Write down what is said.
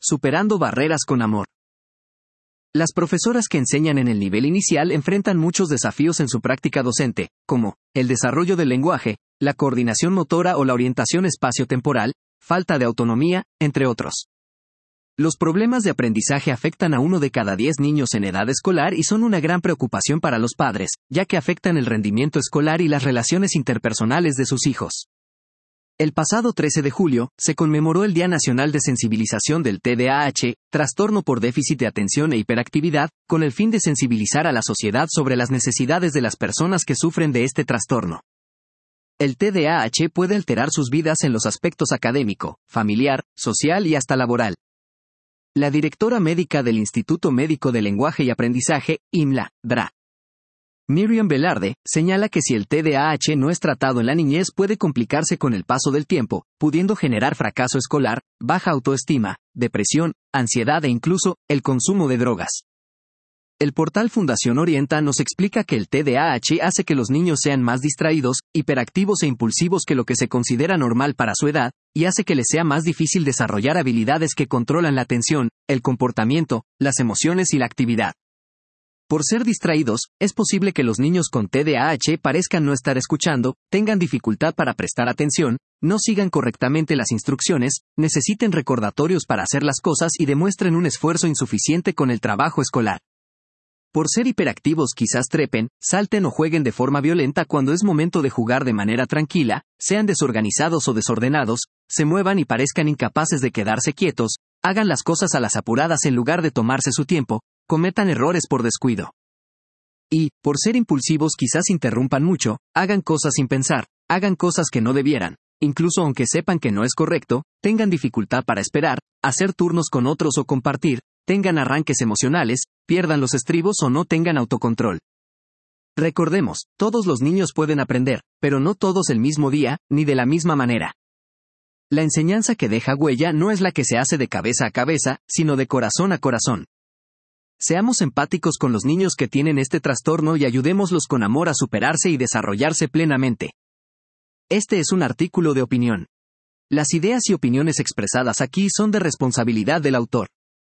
Superando barreras con amor. Las profesoras que enseñan en el nivel inicial enfrentan muchos desafíos en su práctica docente, como el desarrollo del lenguaje, la coordinación motora o la orientación espacio-temporal, falta de autonomía, entre otros. Los problemas de aprendizaje afectan a 1 de cada 10 niños en edad escolar y son una gran preocupación para los padres, ya que afectan el rendimiento escolar y las relaciones interpersonales de sus hijos. El pasado 13 de julio, se conmemoró el Día Nacional de Sensibilización del TDAH, trastorno por déficit de atención e hiperactividad, con el fin de sensibilizar a la sociedad sobre las necesidades de las personas que sufren de este trastorno. El TDAH puede alterar sus vidas en los aspectos académico, familiar, social y hasta laboral. La directora médica del Instituto Médico de Lenguaje y Aprendizaje, IMLA, DRA. Miriam Velarde, señala que si el TDAH no es tratado en la niñez puede complicarse con el paso del tiempo, pudiendo generar fracaso escolar, baja autoestima, depresión, ansiedad e incluso, el consumo de drogas. El portal Fundación Orienta nos explica que el TDAH hace que los niños sean más distraídos, hiperactivos e impulsivos que lo que se considera normal para su edad, y hace que les sea más difícil desarrollar habilidades que controlan la atención, el comportamiento, las emociones y la actividad. Por ser distraídos, es posible que los niños con TDAH parezcan no estar escuchando, tengan dificultad para prestar atención, no sigan correctamente las instrucciones, necesiten recordatorios para hacer las cosas y demuestren un esfuerzo insuficiente con el trabajo escolar. Por ser hiperactivos quizás trepen, salten o jueguen de forma violenta cuando es momento de jugar de manera tranquila, sean desorganizados o desordenados, se muevan y parezcan incapaces de quedarse quietos, hagan las cosas a las apuradas en lugar de tomarse su tiempo, cometan errores por descuido. Y, por ser impulsivos quizás interrumpan mucho, hagan cosas sin pensar, hagan cosas que no debieran, incluso aunque sepan que no es correcto, tengan dificultad para esperar, hacer turnos con otros o compartir, tengan arranques emocionales, pierdan los estribos o no tengan autocontrol. Recordemos, todos los niños pueden aprender, pero no todos el mismo día, ni de la misma manera. La enseñanza que deja huella no es la que se hace de cabeza a cabeza, sino de corazón a corazón. Seamos empáticos con los niños que tienen este trastorno y ayudémoslos con amor a superarse y desarrollarse plenamente. Este es un artículo de opinión. Las ideas y opiniones expresadas aquí son de responsabilidad del autor.